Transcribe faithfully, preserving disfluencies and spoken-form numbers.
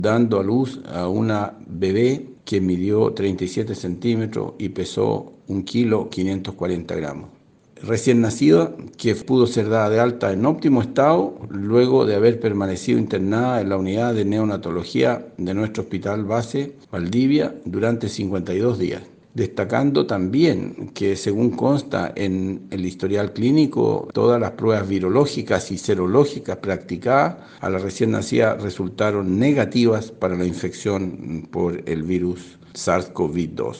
dando a luz a una bebé que midió treinta y siete centímetros y pesó un kilo quinientos cuarenta gramos. Recién nacida, que pudo ser dada de alta en óptimo estado luego de haber permanecido internada en la unidad de neonatología de nuestro hospital base Valdivia durante cincuenta y dos días. Destacando también que, según consta en el historial clínico, todas las pruebas virológicas y serológicas practicadas a la recién nacida resultaron negativas para la infección por el virus SARS-CoV dos.